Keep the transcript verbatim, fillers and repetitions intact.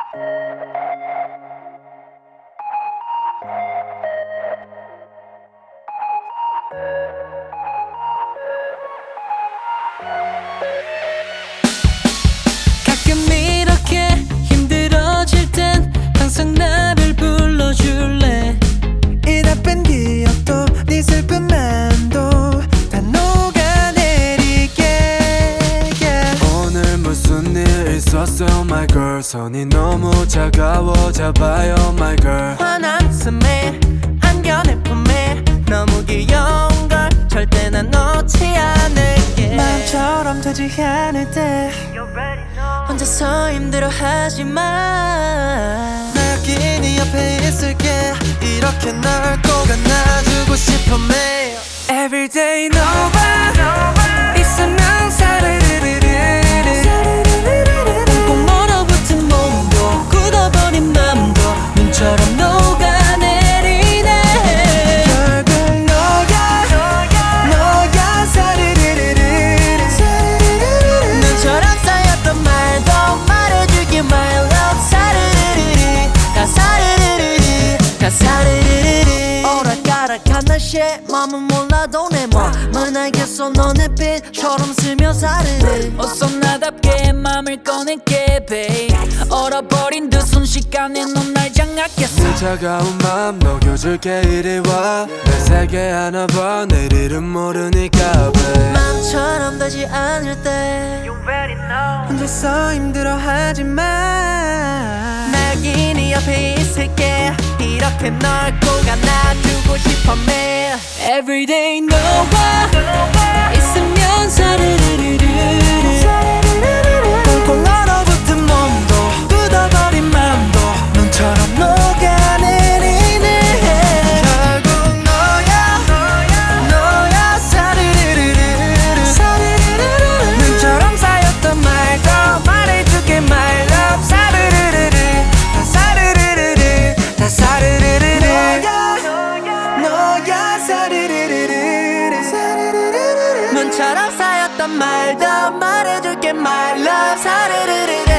가끔 이렇게 힘들어질 땐 항상 나를 불러줄래. 이 나쁜 기억도 네 슬픈 맘도 다 녹아내릴게. yeah. 오늘 무슨 일 있었어 my girl. 손이 너무 차가워 잡아요 my girl. 환한 숨에 안겨내 품에 너무 귀여운 걸 절대 난 놓지 않을게. 마음처럼 되지 않을 때 혼자서 힘들어하지 마. 나 여기 네 옆에 있을게. 이렇게 널 꼭 안아주고 싶어 매일. Everyday 너와 있으면 사르르르르 꽁꽁 얼어붙은 몸도 굳어버린 맘도 눈처럼 녹아내리네. 결국 너야 너야 사르르르르 눈처럼 쌓였던 말도 말해줄게 my love. 사르르르르 다 사르르르르 다 사르르르르. 오락가락한 날씨에 맘은 몰라도 내 맘은 알겠어. 너네 빛처럼 스며 사르르. 어서 나답게 맘을 꺼낼게 babe. 얼어버린 듯 순식간에 넌 날 장악했어. 네 차가운 마음 녹여줄게 이리 와. 내 세계 하나 봐 내 이름 모르니까 babe. 마음처럼 되지 않을 때 혼자서 힘들어하지 마. 나 여기 네 옆에 있을게. 이렇게 널 꼭 안아주고 싶어 매일. Everyday 너와 있으면 사르르르르 꽁꽁 얼어붙은 몸도 굳어버린 맘도 눈처럼 녹아내리네. 결국 너야 너야 사르르르르 눈처럼 쌓였던 말도 말해줄게 my love. 사르르르르 다 사르르르르 다 사르르르르 너야 너야 사르르르르 눈처럼 쌓였던 말도 말해줄게 my love. 사르르르르